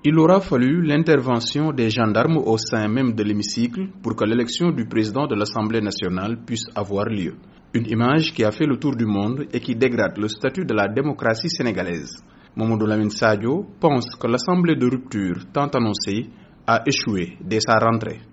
Il aura fallu l'intervention des gendarmes au sein même de l'hémicycle pour que l'élection du président de l'Assemblée nationale puisse avoir lieu. Une image qui a fait le tour du monde et qui dégrade le statut de la démocratie sénégalaise. Mamadou Lamine Sadio pense que l'Assemblée de rupture tant annoncée a échoué dès sa rentrée.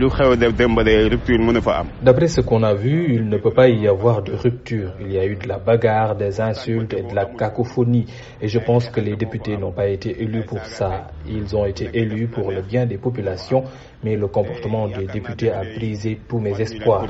D'après ce qu'on a vu, il ne peut pas y avoir de rupture. Il y a eu de la bagarre, des insultes et de la cacophonie. Et je pense que les députés n'ont pas été élus pour ça. Ils ont été élus pour le bien des populations, mais le comportement des députés a brisé tous mes espoirs.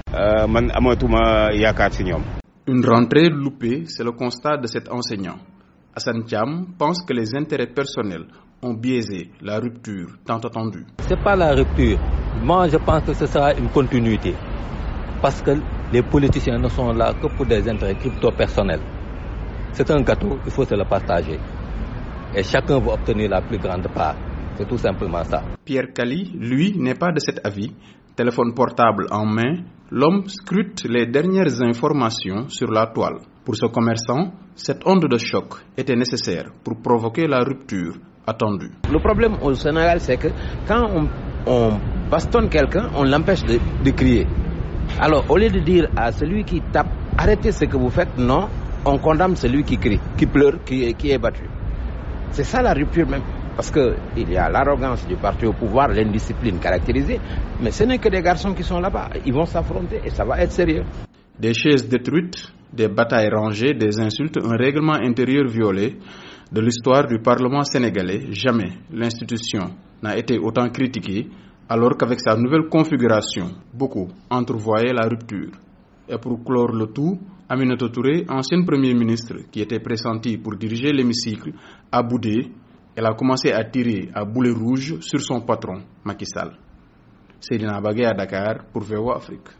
Une rentrée loupée, c'est le constat de cet enseignant. Hassan Thiam pense que les intérêts personnels ont biaisé la rupture tant attendue. Ce n'est pas la rupture. Moi, je pense que ce sera une continuité. Parce que les politiciens ne sont là que pour des intérêts crypto-personnels. C'est un gâteau, il faut se le partager. Et chacun veut obtenir la plus grande part. C'est tout simplement ça. Pierre Kali, lui, n'est pas de cet avis. Téléphone portable en main, l'homme scrute les dernières informations sur la toile. Pour ce commerçant, cette onde de choc était nécessaire pour provoquer la rupture attendue. Le problème au Sénégal, c'est que quand on bastonne quelqu'un, on l'empêche de crier. Alors, au lieu de dire à celui qui tape, arrêtez ce que vous faites, non, on condamne celui qui crie, qui pleure, qui est battu. C'est ça la rupture même. Parce qu'il y a l'arrogance du parti au pouvoir, l'indiscipline caractérisée, mais ce n'est que des garçons qui sont là-bas. Ils vont s'affronter et ça va être sérieux. Des chaises détruites, des batailles rangées, des insultes, un règlement intérieur violé. De l'histoire du Parlement sénégalais, jamais l'institution n'a été autant critiquée, alors qu'avec sa nouvelle configuration, beaucoup entrevoyaient la rupture. Et pour clore le tout, Aminata Touré, ancienne Premier ministre qui était pressentie pour diriger l'hémicycle, a boudé. Elle a commencé à tirer à boulet rouge sur son patron, Macky Sall. Seydina Bagay à Dakar pour VOA Afrique.